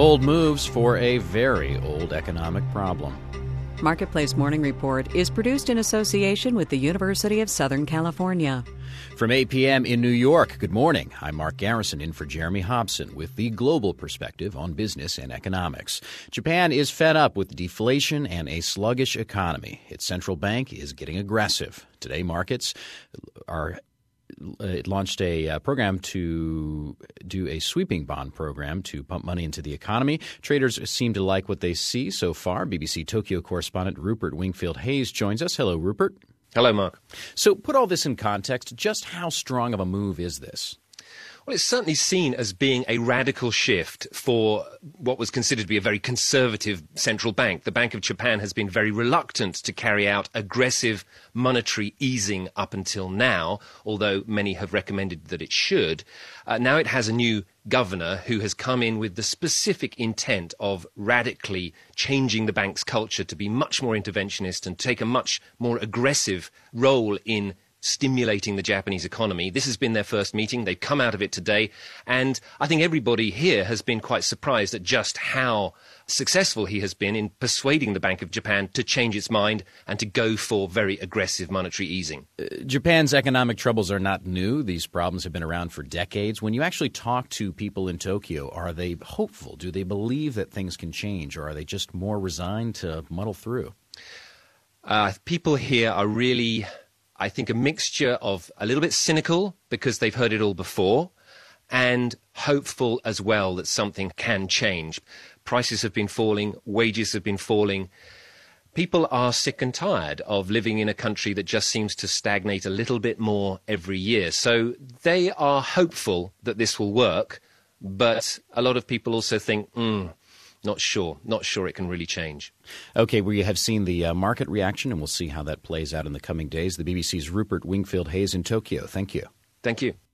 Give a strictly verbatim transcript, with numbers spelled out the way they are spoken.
Bold moves for a very old economic problem. Marketplace Morning Report is produced in association with the University of Southern California. From eight p.m. in New York, good morning. I'm Mark Garrison in for Jeremy Hobson with the global perspective on business and economics. Japan is fed up with deflation and a sluggish economy. Its central bank is getting aggressive. Today, markets are It launched a uh, program to do a sweeping bond program to pump money into the economy. Traders seem to like what they see so far. B B C Tokyo correspondent Rupert Wingfield-Hayes joins us. Hello, Rupert. Hello, Mark. So put all this in context. Just how strong of a move is this? Well, it's certainly seen as being a radical shift for what was considered to be a very conservative central bank. The Bank of Japan has been very reluctant to carry out aggressive monetary easing up until now, although many have recommended that it should. Uh, now it has a new governor who has come in with the specific intent of radically changing the bank's culture to be much more interventionist and take a much more aggressive role in stimulating the Japanese economy. This has been their first meeting. They've come out of it today. And I think everybody here has been quite surprised at just how successful he has been in persuading the Bank of Japan to change its mind and to go for very aggressive monetary easing. Uh, Japan's economic troubles are not new. These problems have been around for decades. When you actually talk to people in Tokyo, are they hopeful? Do they believe that things can change, or are they just more resigned to muddle through? Uh, people here are really, I think, a mixture of a little bit cynical because they've heard it all before, and hopeful as well that something can change. Prices have been falling, wages have been falling. People are sick and tired of living in a country that just seems to stagnate a little bit more every year. So they are hopeful that this will work, but a lot of people also think, hmm, Not sure. Not sure it can really change. Okay, we have seen the uh, market reaction, and we'll see how that plays out in the coming days. The B B C's Rupert Wingfield-Hayes in Tokyo. Thank you. Thank you.